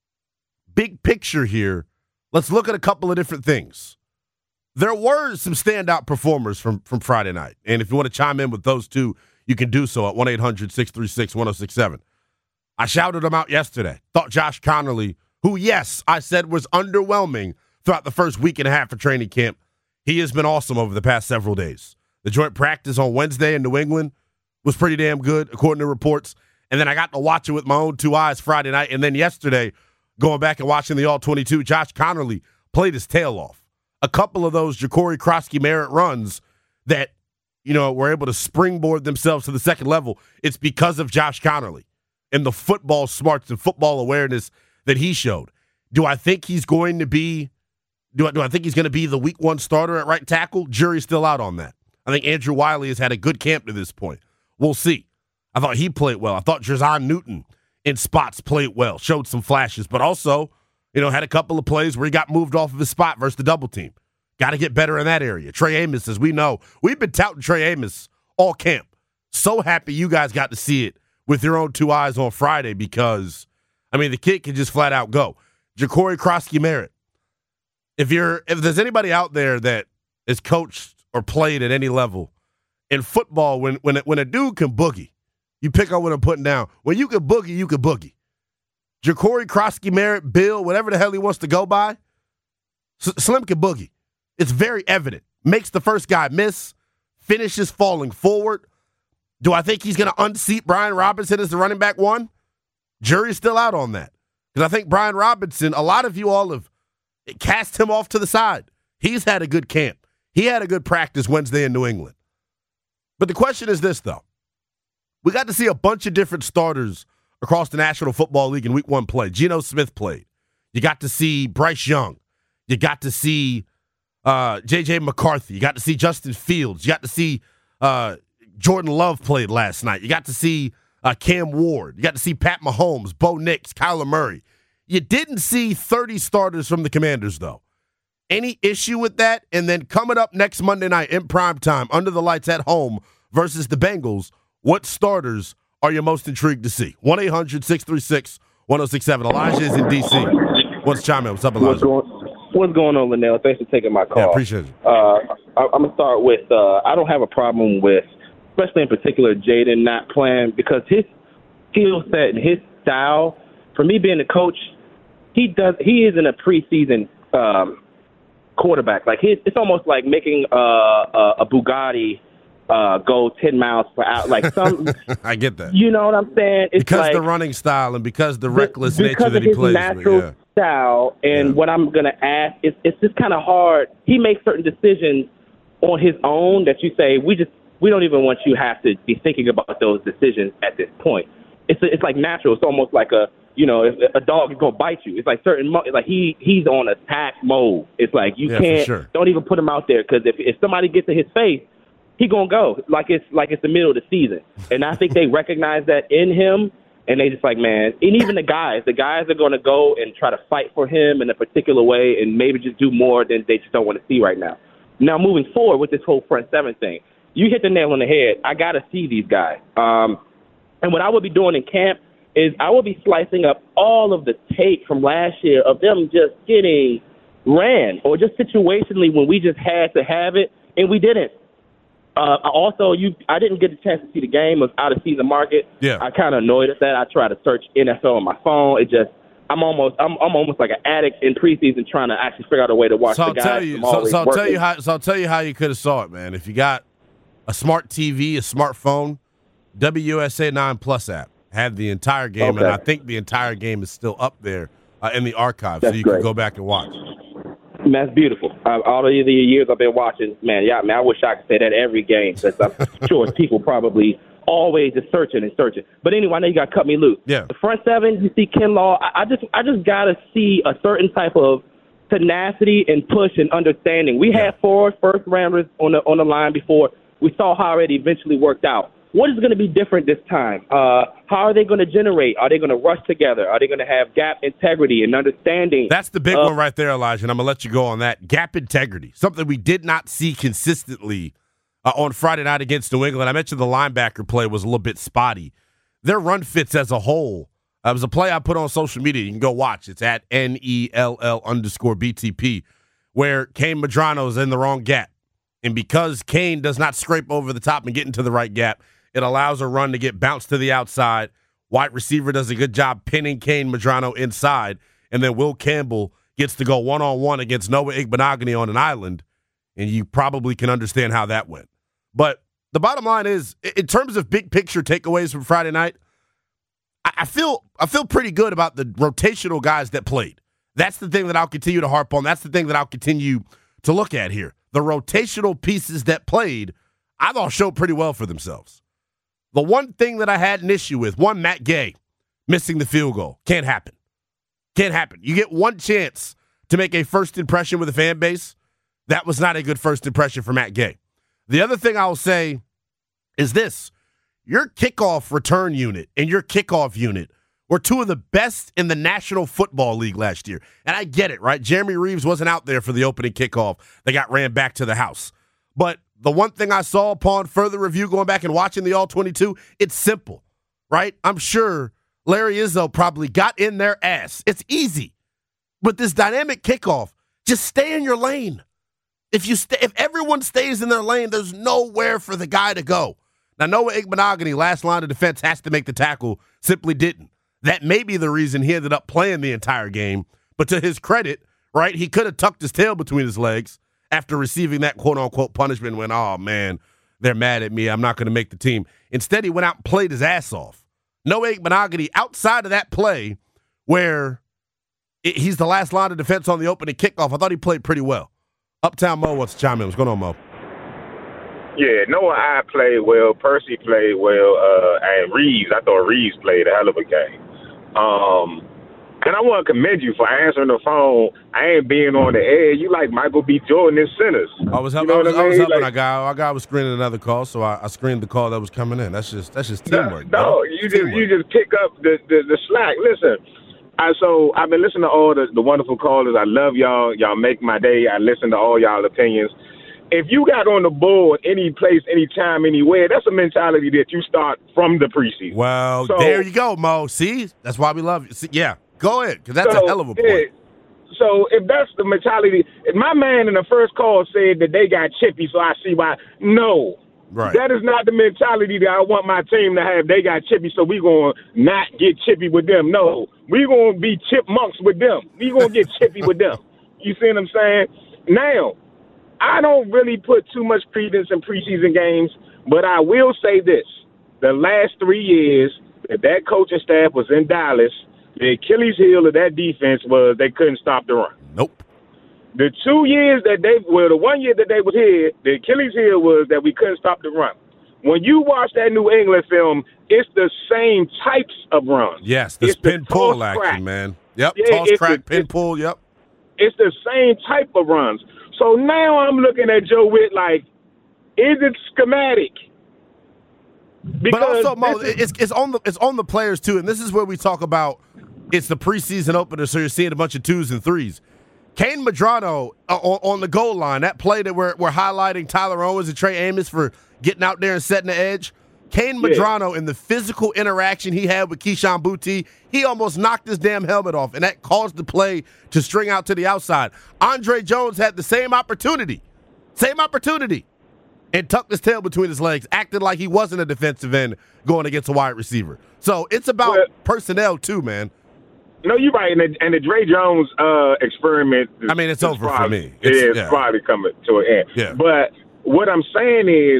big picture here, let's look at a couple of different things. There were some standout performers from, from Friday night. And if you want to chime in with those two, you can do so at one eight hundred six three six one oh six seven. I shouted them out yesterday. Thought Josh Connerly, who, yes, I said was underwhelming throughout the first week and a half of training camp, he has been awesome over the past several days. The joint practice on Wednesday in New England was pretty damn good, according to reports. And then I got to watch it with my own two eyes Friday night. And then yesterday, going back and watching the All twenty-two, Josh Connerly played his tail off. A couple of those Ja'Cory Krosky-Merritt runs that, you know, were able to springboard themselves to the second level, it's because of Josh Connerly and the football smarts and football awareness that he showed. Do I think he's going to be do I, do I think he's going to be the week one starter at right tackle? Jury's still out on that. I think Andrew Wiley has had a good camp to this point. We'll see. I thought he played well. I thought Jerzon Newton in spots, played well, showed some flashes, but also, you know, had a couple of plays where he got moved off of his spot versus the double team. Got to get better in that area. Trey Amos, as we know, we've been touting Trey Amos all camp. So happy you guys got to see it with your own two eyes on Friday because, I mean, the kid can just flat out go. Ja'Cory Krosky-Merritt. If you're, if there's anybody out there that is coached or played at any level in football, when when when a dude can boogie, you pick up what I'm putting down. When you can boogie, you can boogie. Ja'Cory Krosky-Merritt, Bill, whatever the hell he wants to go by, S- Slim can boogie. It's very evident. Makes the first guy miss, finishes falling forward. Do I think he's going to unseat Brian Robinson as the running back one? Jury's still out on that. Because I think Brian Robinson, a lot of you all have cast him off to the side. He's had a good camp. He had a good practice Wednesday in New England. But the question is this, though. We got to see a bunch of different starters across the National Football League in week one play. Geno Smith played. You got to see Bryce Young. You got to see uh, J J McCarthy. You got to see Justin Fields. You got to see uh, Jordan Love played last night. You got to see uh, Cam Ward. You got to see Pat Mahomes, Bo Nix, Kyler Murray. You didn't see thirty starters from the Commanders, though. Any issue with that? And then coming up next Monday night in primetime, under the lights at home versus the Bengals, what starters are you most intrigued to see? one eight hundred six three six one oh six seven. Elijah is in D C. What's chime in? What's up, Elijah? What's going, what's going on, Linnell? Thanks for taking my call. Yeah, appreciate it. Uh, I, I'm going to start with, uh, I don't have a problem with, especially in particular, Jaden not playing because his skill set and his style, for me being a coach, he does. He isn't a preseason um, quarterback. Like his, it's almost like making uh, a, a Bugatti uh, go ten miles per hour. Like some, I get that. You know what I'm saying? It's because like, the running style and because the reckless because nature that he his plays. Natural yeah. style, and yeah. what I'm gonna ask is, it's just kind of hard. He makes certain decisions on his own that you say we just we don't even want you to have to be thinking about those decisions at this point. It's a, it's like natural. It's almost like a you know, if a dog is gonna bite you. It's like certain, mo- like he he's on attack mode. It's like you yeah, can't, sure. don't even put him out there because if if somebody gets in his face, he gonna go like it's like it's the middle of the season. And I think they recognize that in him, and they just like, man, and even the guys, the guys are gonna go and try to fight for him in a particular way, and maybe just do more than they just don't want to see right now. Now moving forward with this whole front seven thing, you hit the nail on the head. I gotta see these guys, um, and what I would be doing in camp is I will be slicing up all of the tape from last year of them just getting ran or just situationally when we just had to have it and we didn't. Uh, also, you I didn't get a chance to see the game. It was out of season market. Yeah. I kind of annoyed at that. I try to search N F L on my phone. It just I'm almost I'm I'm almost like an addict in preseason trying to actually figure out a way to watch so the I'll guys. tell you, so, so I'll tell you how so I'll tell you how you could have saw it, man. If you got a smart T V, a smartphone, W U S A nine Plus app. Had the entire game, okay. and I think the entire game is still up there uh, in the archive, That's so you great. can go back and watch. And that's beautiful. Uh, all of the years I've been watching, man, yeah, man, I wish I could say that every game, because I'm sure people probably always just searching and searching. But anyway, I know you got to cut me loose. Yeah. The front seven, you see Kinlaw. I, I just, I just got to see a certain type of tenacity and push and understanding. We yeah. had four first rounders on the on the line before. We saw how it eventually worked out. What is going to be different this time? Uh, how are they going to generate? Are they going to rush together? Are they going to have gap integrity and understanding? That's the big uh, one right there, Elijah, and I'm going to let you go on that. Gap integrity, something we did not see consistently uh, on Friday night against New England. I mentioned the linebacker play was a little bit spotty. Their run fits as a whole. Uh, it was a play I put on social media. You can go watch. It's at N E L L underscore B T P, where Kane Madrano's in the wrong gap. And because Kane does not scrape over the top and get into the right gap, it allows a run to get bounced to the outside. Wide receiver does a good job pinning Kane Madrano inside, and then Will Campbell gets to go one-on-one against Noah Igbenogany on an island, and you probably can understand how that went. But the bottom line is, in terms of big picture takeaways from Friday night, I feel I feel pretty good about the rotational guys that played. That's the thing that I'll continue to harp on. That's the thing that I'll continue to look at here. The rotational pieces that played, I thought showed pretty well for themselves. The one thing that I had an issue with, one, Matt Gay missing the field goal. Can't happen. Can't happen. You get one chance to make a first impression with a fan base. That was not a good first impression for Matt Gay. The other thing I'll say is this. Your kickoff return unit and your kickoff unit were two of the best in the National Football League last year. And I get it, right? Jeremy Reeves wasn't out there for the opening kickoff. They got ran back to the house. But the one thing I saw upon further review, going back and watching the all twenty-two, it's simple, right? I'm sure Larry Izzo probably got in their ass. It's easy. But this dynamic kickoff, just stay in your lane. If you stay, if everyone stays in their lane, there's nowhere for the guy to go. Now, Noah Igbenogany, last line of defense, has to make the tackle, simply didn't. That may be the reason he ended up playing the entire game. But to his credit, right, he could have tucked his tail between his legs after receiving that quote-unquote punishment and went, oh, man, they're mad at me. I'm not going to make the team. Instead, he went out and played his ass off. Noah Igbenogany, outside of that play where it, he's the last line of defense on the opening kickoff, I thought he played pretty well. Uptown Mo wants to chime in. What's going on, Mo? Yeah, Noah I played well. Percy played well. Uh, and Reeves, I thought Reeves played a hell of a game. Um, and I want to commend you for answering the phone. I ain't being on the air. You like Michael B. Jordan in Centers. I was helping. You know I was, I I was helping like, a guy. Our guy was screening another call, so I, I screened the call that was coming in. That's just that's just teamwork. No, no you just teamwork. you just pick up the, the, the slack. Listen. I, so I've been listening to all the, the wonderful callers. I love y'all. Y'all make my day. I listen to all y'all opinions. If you got on the board any place, anytime, anywhere, that's a mentality that you start from the preseason. Well, so, there you go, Mo. See? That's why we love you. See, yeah, go ahead, because that's so, a hell of a point. Yeah, so if that's the mentality, if my man in the first call said that they got chippy, so I see why. No. Right. That is not the mentality that I want my team to have. They got chippy, so we going to not get chippy with them. No, we going to be chipmunks with them. We going to get chippy with them. You see what I'm saying? Now, I don't really put too much credence in preseason games, but I will say this. The last three years that that coaching staff was in Dallas, the Achilles heel of that defense was they couldn't stop the run. Nope. The two years that they, well, the one year that they was here, the Achilles heel was that we couldn't stop the run. When you watch that New England film, it's the same types of runs. Yes, this pin pull action, man. Yep, yeah, toss, crack, pin pull, yep. It's the same type of runs. So now I'm looking at Joe Witt like, is it schematic? Because but also, Mo, is, it's, it's, on the, it's on the players, too, and this is where we talk about it's the preseason opener, so you're seeing a bunch of twos and threes. Kane Medrano uh, on, on the goal line, that play that we're, we're highlighting Tyler Owens and Trey Amos for getting out there and setting the edge. Kane yeah. Medrano, in the physical interaction he had with Keyshawn Boutte, he almost knocked his damn helmet off, and that caused the play to string out to the outside. Andre Jones had the same opportunity, same opportunity, and tucked his tail between his legs, acting like he wasn't a defensive end going against a wide receiver. So it's about well, personnel too, man. No, you're right, and the, and the Dre Jones uh, experiment. I mean, it's over probably, for me. It's, it's yeah. probably coming to an end. Yeah. But what I'm saying is,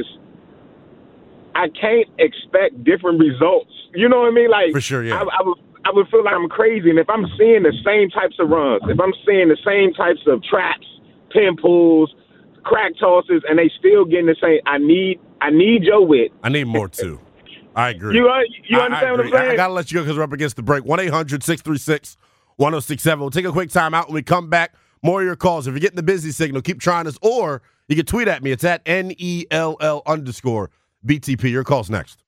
I can't expect different results. You know what I mean? Like for sure, yeah. I, I would, I would feel like I'm crazy, and if I'm seeing the same types of runs, if I'm seeing the same types of traps, pin pulls, crack tosses, and they still getting the same, I need, I need Joe Witt. I need more too. I agree. You, you understand I, I what I'm saying? I, I got to let you go because we're up against the break. one eight hundred six three six one oh six seven. We'll take a quick time out. When we come back, more of your calls. If you're getting the busy signal, keep trying us. Or you can tweet at me. It's at N E L L underscore B T P. Your call's next.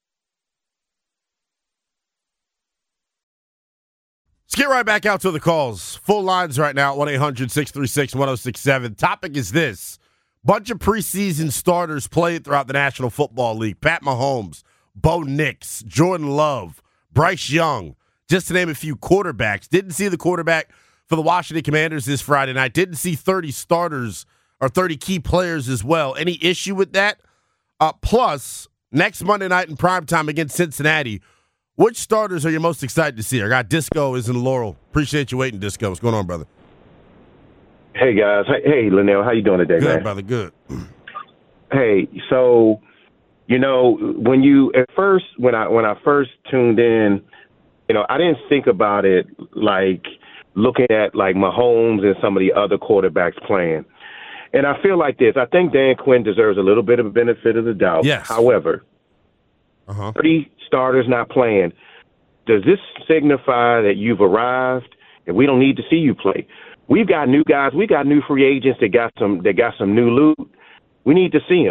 Let's get right back out to the calls. Full lines right now, one eight hundred six three six one oh six seven. Topic is this. Bunch of preseason starters played throughout the National Football League. Pat Mahomes, Bo Nix, Jordan Love, Bryce Young, just to name a few quarterbacks. Didn't see the quarterback for the Washington Commanders this Friday night. Didn't see thirty starters or thirty key players as well. Any issue with that? Uh, plus, next Monday night in primetime against Cincinnati, which starters are you most excited to see? I got Disco is in Laurel. Appreciate you waiting, Disco. What's going on, brother? Hey, guys. Hey, hey Linnell. How you doing today, good, man? Good, brother. Good. Hey, so... You know, when you at first when I when I first tuned in, you know, I didn't think about it like looking at like Mahomes and some of the other quarterbacks playing. And I feel like this. I think Dan Quinn deserves a little bit of a benefit of the doubt. Yes. However, uh-huh. thirty starters not playing. Does this signify that you've arrived and we don't need to see you play? We've got new guys. We got new free agents that got some that got some new loot. We need to see them.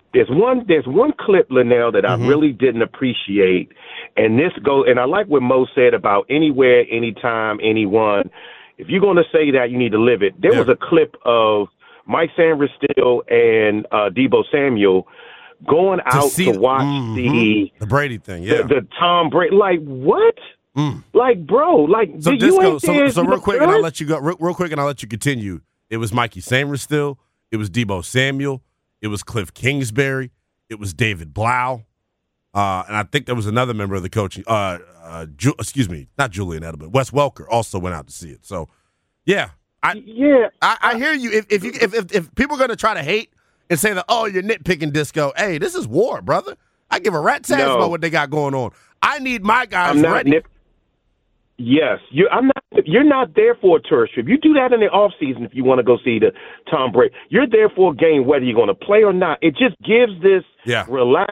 There's one there's one clip, Linnell, that mm-hmm. I really didn't appreciate, and this go and I like what Mo said about anywhere, anytime, anyone. If you're going to say that, you need to live it. There yeah. was a clip of Mike Sainristil and uh, Deebo Samuel going to out see, to watch mm-hmm. the the Brady thing, yeah, the, the Tom Brady. Like what? Mm. Like, bro, like so. You Disco, ain't so, there, so real quick, and I'll let you go. Real, real quick, and I'll let you continue. It was Mikey Sainristil. It was Deebo Samuel. It was Cliff Kingsbury. It was David Blau. Uh, and I think there was another member of the coaching. Uh, uh, Ju- excuse me, not Julian Edelman. Wes Welker also went out to see it. So, yeah, I yeah, I, I hear you. If if you if if, if people are going to try to hate and say that, oh, you're nitpicking Disco. Hey, this is war, brother. I give a rat's ass no. about what they got going on. I need my guys I'm not ready. Nip- yes, you. I'm not. You're not there for a tourist trip. You do that in the off season if you want to go see the Tom Brady. You're there for a game, whether you're going to play or not. It just gives this yeah. relax.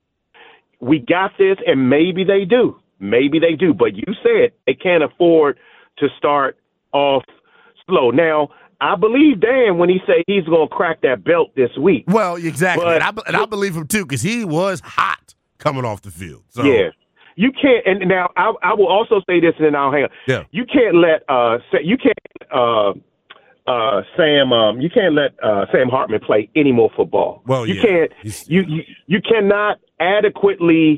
We got this, and maybe they do. Maybe they do. But you said they can't afford to start off slow. Now, I believe Dan when he said he's going to crack that belt this week. Well, exactly, but, and, I, and I believe him too because he was hot coming off the field. So. Yeah. You can't, and now I, I will also say this, and then I'll hang up. Yeah. You can't let uh, you can't uh, uh, Sam, um, you can't let uh, Sam Hartman play any more football. Well, you yeah. can't, He's... you, you you cannot adequately,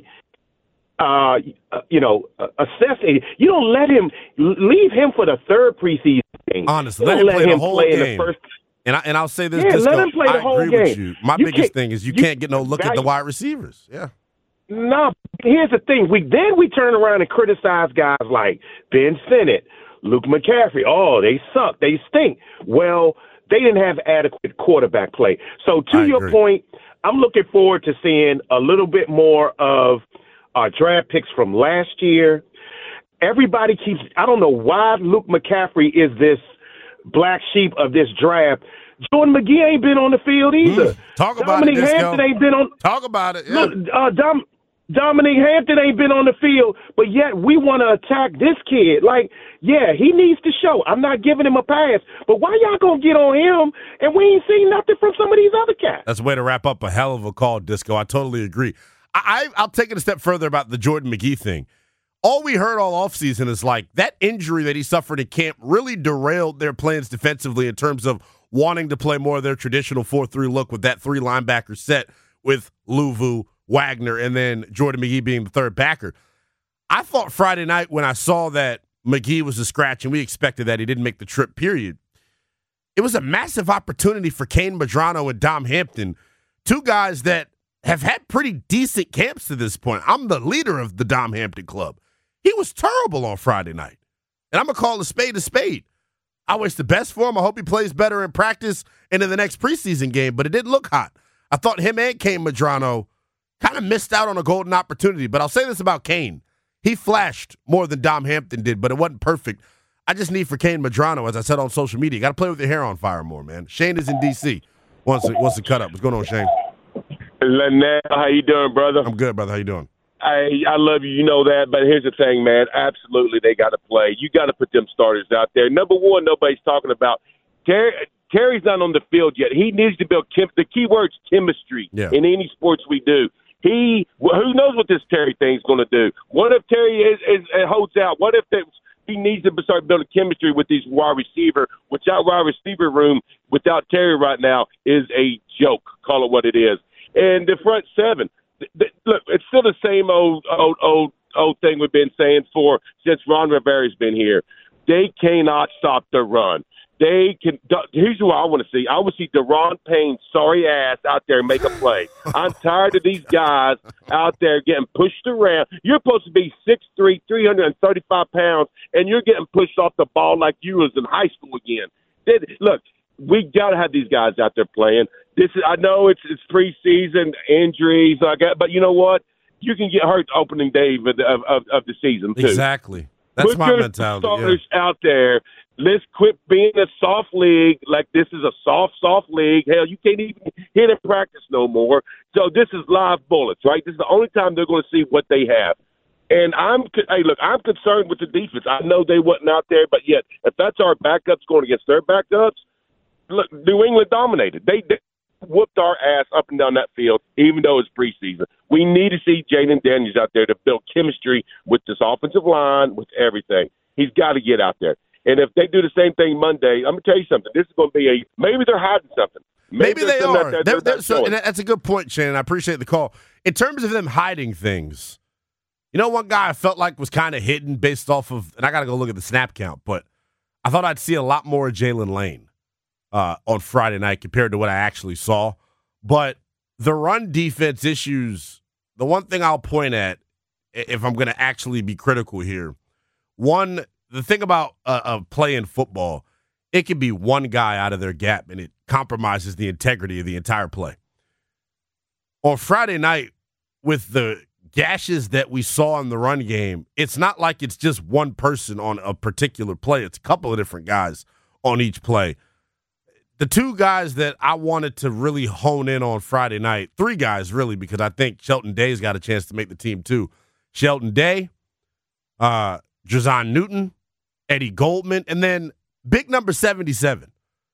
uh, you know, assess it. You don't let him leave him for the third preseason game. Honestly, let, let him let play him the whole play game. In the first, and I and I'll say this, yeah, Disco, let him play the I whole agree game. with you. My you biggest thing is you, you can't get no look value, at the wide receivers. Yeah. No, here's the thing. We then we turn around and criticize guys like Ben Sinnott, Luke McCaffrey. Oh, they suck. They stink. Well, they didn't have adequate quarterback play. So to I your agree. point, I'm looking forward to seeing a little bit more of our draft picks from last year. Everybody keeps – I don't know why Luke McCaffrey is this black sheep of this draft. Jordan McGee ain't been on the field either. Mm, talk about Dominic it, Disco. Hampton ain't been on – Talk about it. Yeah. Look, uh, Dom, Dominic Hampton ain't been on the field, but yet we want to attack this kid. Like, yeah, he needs to show. I'm not giving him a pass, but why y'all going to get on him and we ain't seen nothing from some of these other cats? That's a way to wrap up a hell of a call, Disco. I totally agree. I, I, I'll take it a step further about the Jordan McGee thing. All we heard all offseason is like that injury that he suffered in camp really derailed their plans defensively in terms of wanting to play more of their traditional four three look with that three linebacker set with Luvu, Wagner, and then Jordan McGee being the third backer. I thought Friday night when I saw that McGee was a scratch and we expected that he didn't make the trip, period, it was a massive opportunity for Kane Medrano and Dom Hampton, two guys that have had pretty decent camps to this point. I'm the leader of the Dom Hampton club. He was terrible on Friday night. And I'm going to call a spade a spade. I wish the best for him. I hope he plays better in practice and in the next preseason game, but it didn't look hot. I thought him and Kane Medrano kind of missed out on a golden opportunity. But I'll say this about Kane. He flashed more than Dom Hampton did, but it wasn't perfect. I just need for Kane Medrano, as I said on social media, got to play with your hair on fire more, man. Shane is in D C Wants to, wants to cut up. What's going on, Shane? Linnell, how you doing, brother? I'm good, brother. How you doing? I I love you, you know that. But here's the thing, man. Absolutely, they got to play. You got to put them starters out there. Number one, nobody's talking about Terry. Terry's not on the field yet. He needs to build chem- the key word's chemistry yeah. in any sports we do. He well, who knows what this Terry thing's going to do? What if Terry is, is, is holds out? What if it's, he needs to start building chemistry with these wide receiver? Without wide receiver room, without Terry right now is a joke. Call it what it is. And the front seven. Look, it's still the same old, old, old, old thing we've been saying for since Ron Rivera's been here. They cannot stop the run. They can. Here's what I want to see. I want to see Deron Payne's sorry ass out there make a play. I'm tired of these guys out there getting pushed around. You're supposed to be six three, three hundred thirty-five pounds, and you're getting pushed off the ball like you was in high school again. They, look, we got to have these guys out there playing. This is, I know it's it's preseason injuries, I got, but you know what? You can get hurt opening day of the, of, of the season too. Exactly. That's Put my your mentality. Starters yeah. out there. Let's quit being a soft league like this is a soft, soft league. Hell, you can't even hit in practice no more. So this is live bullets, right? This is the only time they're going to see what they have. And I'm, hey, look, I'm concerned with the defense. I know they wasn't out there, but yet if that's our backups going against their backups, look, New England dominated. They, they whooped our ass up and down that field, even though it's preseason. We need to see Jaden Daniels out there to build chemistry with this offensive line, with everything. He's got to get out there. And if they do the same thing Monday, I'm going to tell you something. This is going to be a – maybe they're hiding something. Maybe, maybe they are. That they're, they're, they're they're, so, and that's a good point, Shannon. I appreciate the call. In terms of them hiding things, you know, one guy I felt like was kind of hidden based off of – and I got to go look at the snap count, but I thought I'd see a lot more of Jalen Lane uh, on Friday night compared to what I actually saw. But the run defense issues, the one thing I'll point at, if I'm going to actually be critical here, one – the thing about uh, of playing football, it can be one guy out of their gap, and it compromises the integrity of the entire play. On Friday night, with the gashes that we saw in the run game, it's not like it's just one person on a particular play. It's a couple of different guys on each play. The two guys that I wanted to really hone in on Friday night, three guys really, because I think Shelton Day's got a chance to make the team too. Shelton Day, uh, Jazon Newton, Eddie Goldman, and then big number seventy-seven,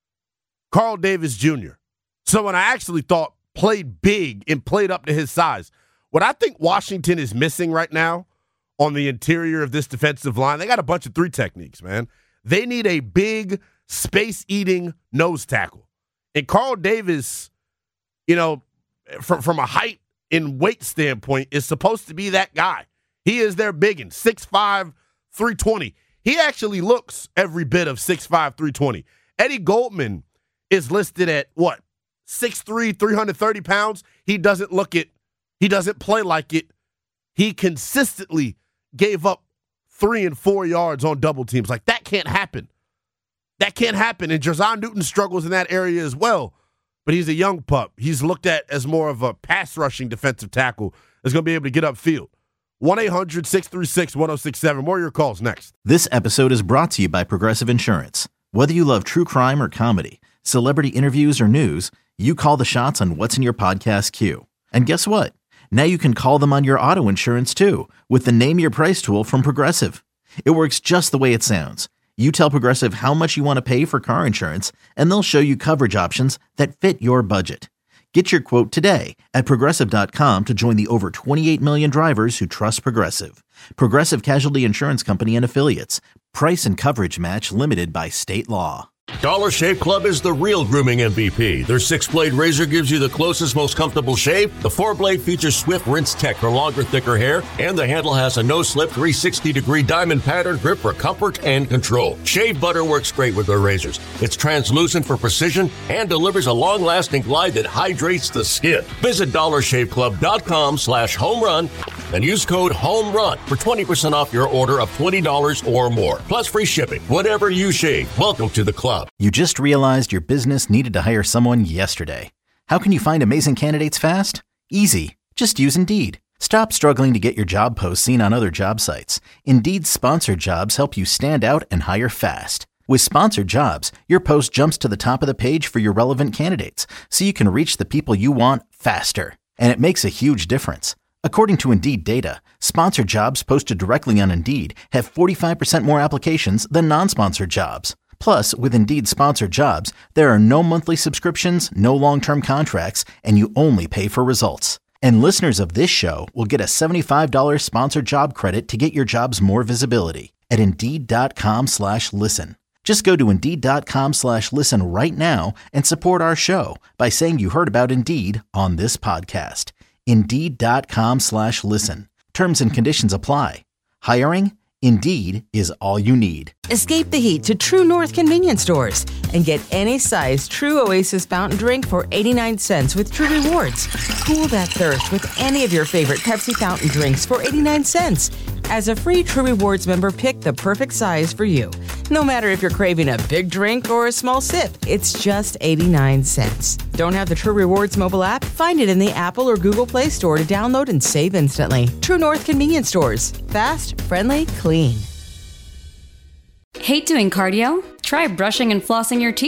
Carl Davis Junior Someone I actually thought played big and played up to his size. What I think Washington is missing right now on the interior of this defensive line, they got a bunch of three techniques, man. They need a big, space-eating nose tackle. And Carl Davis, you know, from, from a height and weight standpoint, is supposed to be that guy. He is their biggin, six five, three twenty. He actually looks every bit of six five, three twenty. Eddie Goldman is listed at, what, six three, three hundred thirty pounds? He doesn't look it. He doesn't play like it. He consistently gave up three and four yards on double teams. Like, that can't happen. That can't happen. And Jazon Newton struggles in that area as well. But he's a young pup. He's looked at as more of a pass-rushing defensive tackle that's going to be able to get upfield. one eight hundred, six three six, one oh six seven. More of your calls next. This episode is brought to you by Progressive Insurance. Whether you love true crime or comedy, celebrity interviews or news, you call the shots on what's in your podcast queue. And guess what? Now you can call them on your auto insurance too with the Name Your Price tool from Progressive. It works just the way it sounds. You tell Progressive how much you want to pay for car insurance, and they'll show you coverage options that fit your budget. Get your quote today at Progressive dot com to join the over twenty-eight million drivers who trust Progressive. Progressive Casualty Insurance Company and Affiliates. Price and coverage match limited by state law. Dollar Shave Club is the real grooming M V P. Their six-blade razor gives you the closest, most comfortable shave. The four-blade features Swift Rinse Tech for longer, thicker hair, and the handle has a no-slip three sixty degree diamond pattern grip for comfort and control. Shave butter works great with their razors. It's translucent for precision and delivers a long-lasting glide that hydrates the skin. Visit dollar shave club dot com slash home run and use code HOMERUN for twenty percent off your order of twenty dollars or more. Plus free shipping. Whatever you shave, welcome to the club. You just realized your business needed to hire someone yesterday. How can you find amazing candidates fast? Easy. Just use Indeed. Stop struggling to get your job posts seen on other job sites. Indeed's sponsored jobs help you stand out and hire fast. With sponsored jobs, your post jumps to the top of the page for your relevant candidates, so you can reach the people you want faster. And it makes a huge difference. According to Indeed data, sponsored jobs posted directly on Indeed have forty-five percent more applications than non-sponsored jobs. Plus, with Indeed sponsored jobs, there are no monthly subscriptions, no long-term contracts, and you only pay for results. And listeners of this show will get a seventy-five dollars sponsored job credit to get your jobs more visibility at Indeed.com slash listen. Just go to Indeed.com slash listen right now and support our show by saying you heard about Indeed on this podcast. Indeed.com slash listen. Terms and conditions apply. Hiring? Indeed is all you need. Escape the heat to True North convenience stores and get any size True Oasis fountain drink for eighty-nine cents with True Rewards. Cool that thirst with any of your favorite Pepsi fountain drinks for eighty-nine cents. As a free True Rewards member, pick the perfect size for you. No matter if you're craving a big drink or a small sip, it's just eighty-nine cents. Don't have the True Rewards mobile app? Find it in the Apple or Google Play Store to download and save instantly. True North convenience stores. Fast, friendly, clean. Hate doing cardio? Try brushing and flossing your teeth.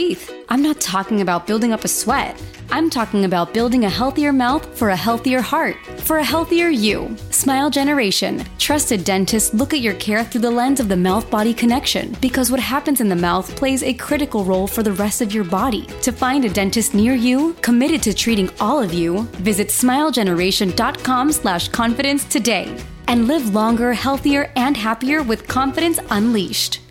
I'm not talking about building up a sweat. I'm talking about building a healthier mouth for a healthier heart, for a healthier you. Smile Generation. Trusted dentists look at your care through the lens of the mouth-body connection, because what happens in the mouth plays a critical role for the rest of your body. To find a dentist near you, committed to treating all of you, visit smilegeneration.com slash confidence today and live longer, healthier, and happier with confidence unleashed.